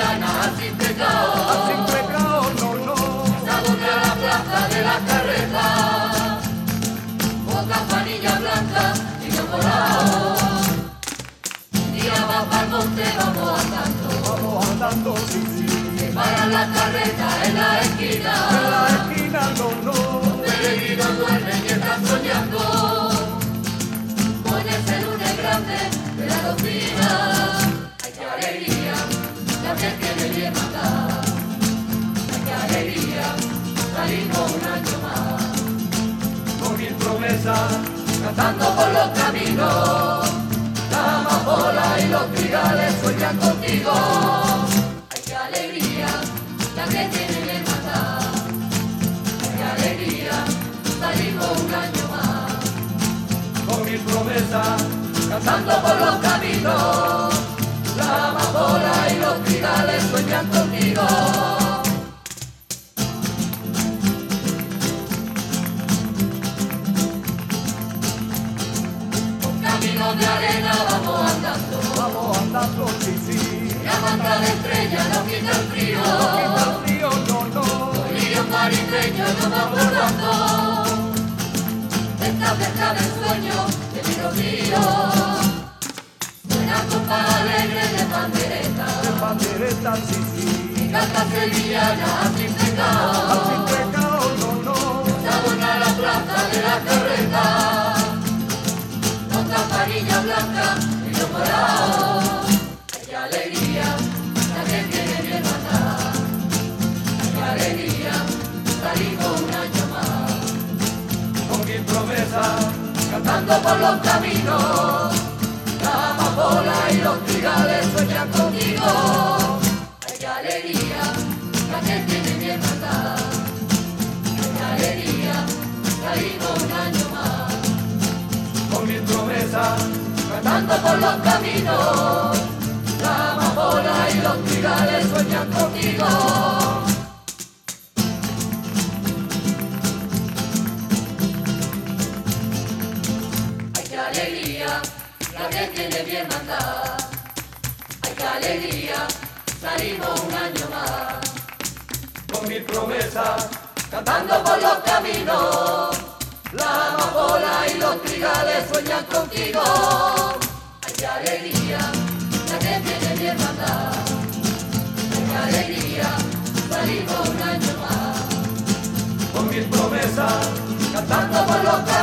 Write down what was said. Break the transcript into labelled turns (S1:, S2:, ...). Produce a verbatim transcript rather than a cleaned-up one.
S1: sevillana, sin pecado,
S2: sin pecado, no, no.
S1: Sabona a la plaza de la carreta, con campanilla blanca y no colado. Un día va para el monte, vamos andando,
S2: Vamos andando, sí, sí.
S1: se paran las carretas en la esquina,
S2: En la esquina, no, no.
S1: los peregrinos duermen y están soñando con ese lunes grande de la doctrina. Ay, qué alegría, la que tiene bien matar. Ay, qué alegría, salimos un año más.
S2: Con mil promesas,
S1: Cantando por los caminos, la amapola y los trigales sueñan contigo. Ay, qué alegría, la que tiene bien matar. Ay, qué alegría, salimos un año más.
S2: con mil promesas,
S1: Cantando por los caminos, la amapola y los trigales sueñan contigo. Por caminos de arena vamos andando,
S2: vamos andando, sí, sí.
S1: la banda de estrellas nos quita el frío,
S2: Quita el frío, no, no.
S1: los lirios marispeños nos van bordando esta cerca del sueño de mi rocío. Suena compás alegre de pandereta,
S2: De pandereta, sí, sí.
S1: y canta sevillana sin pecado,
S2: Sin pecado, no, no.
S1: sabona la plaza de la carreta, con campanilla blanca y los morados. Ay, qué alegría, la que tiene bien matar. Ay, qué alegría, salimos un año más.
S2: Con mil promesas,
S1: Cantando por los caminos, la amapola y los trigales sueñan contigo. Ay, qué alegría, la que tiene bien matar. Ay, qué alegría, salimos un año más.
S2: con mil promesas,
S1: Cantando por los caminos, la amapola y los trigales sueñan contigo. Ay, qué alegría, la que tiene bien mandar. Ay, qué alegría, salimos un año más.
S2: con mil promesas,
S1: Cantando por los caminos, la amapola y los trigales sueñan contigo. Ay, qué alegría, la que tiene bien mandar. Ay, qué alegría, salimos un año más.
S2: con mil promesas,
S1: Cantando por los caminos.